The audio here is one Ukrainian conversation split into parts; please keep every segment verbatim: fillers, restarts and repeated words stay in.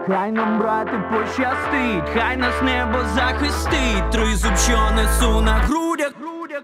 Хай нам, брати, пощастить, хай нас небо захистить, тризуб, що несу на грудях.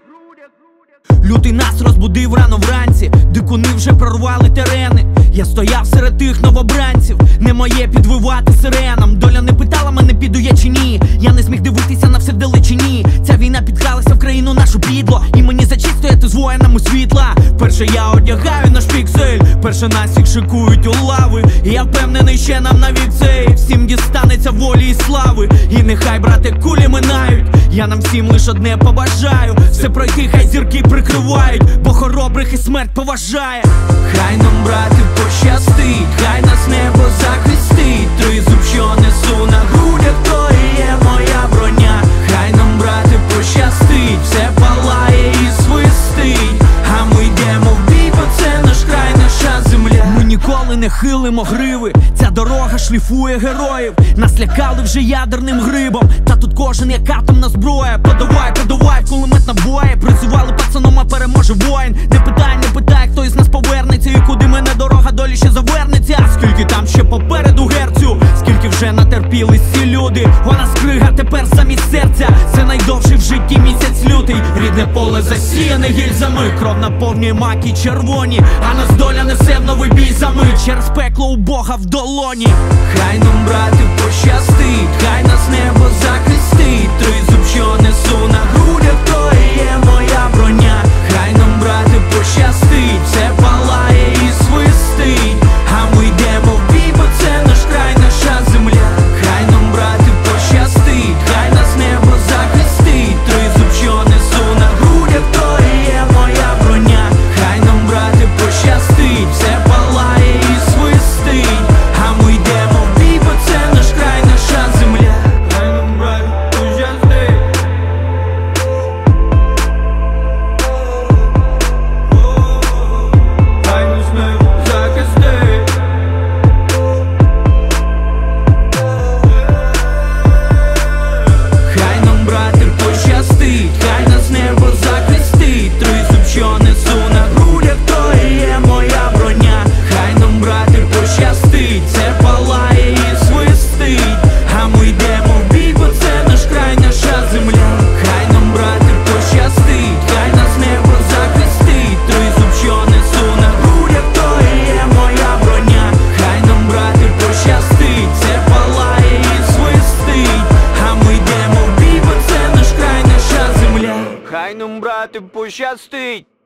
Лютий нас розбудив рано вранці, дикуни вже прорвали терени. Я стояв серед тих новобранців, не моє підвивати сиренам. Доля не питала мене, піду я чи ні. Я не зміг дивитися на все вдалечині. Ця війна підкралася в країну нашу підло, і мені за честь стояти з воїнами світла. Перше я одягаю наш піксель, перше нас їх шикують у лави. І я впевнений, ще нам навік цей всім дістанеться волі і слави. І нехай, брати, кулі минають, я нам всім лиш одне побажаю: все пройти, хай зірки прикривають, бо хоробрих і смерть поважає. Хай нам, брати, пощастить, хай нас небо захистить, тризуб, що несу на грудях, то і є моя броня. Хай нам, брати, пощастить, все палає і свистить, а ми йдемо в бій, бо це наш край, наша земля. Ми ніколи не хилимо гриви, ця дорога шліфує героїв. Нас лякали вже ядерним грибом, та тут кожен як атомна зброя. Подавай, подавай, кулемет набоє, призивали пацаном, а переможе воїн. Не питай, не питай, хто із нас повернеться, і куди мене дорога долі ще завернеться. Скільки там ще попереду герцю, скільки вже натерпілись ці люди. Вона скрига тепер замість серця, це найдовший в житті місяць лютий. Рідне поле засіяне гільзами, кров наповнює маки червоні, а нас доля несе в новий бій за мить, через пекло у Бога в долоні. Хай нам, брати, пощастить, хай нас небо захистить, тризуб, що несу на грудях, то і є моя броня. Хай нам, брати, пощастить, все палає і свистить, а ми йдемо в бій, бо це наш край, наша земля. Хай нам, брати, пощастить, хай нас небо захистить, тризуб, що несу на грудях, то і є моя броня. Хай нам, брати, пощастить, все палає і свистить, а ми йдемо в бій, бо це наш край, наша земля. Хай нам, брати, пощастить. Хай нас небо захистить. Хай нам, брати, пощастить, хай нас небо захистить, тризуб, що несу на грудях, то і є моя броня. Хай нам, брати, пощастить, все палає і свистить, а ми йдемо в бій, бо це наш край, наша земля. Хай нам, брати, пощастить, хай нас небо захистить, тризуб, що несу на грудях, то і є моя броня. Хай нам, брати, пощастить, все палає і свистить, а ми йдемо в бій, бо це наш край, наша земля. Хай нам, брати, пощастить.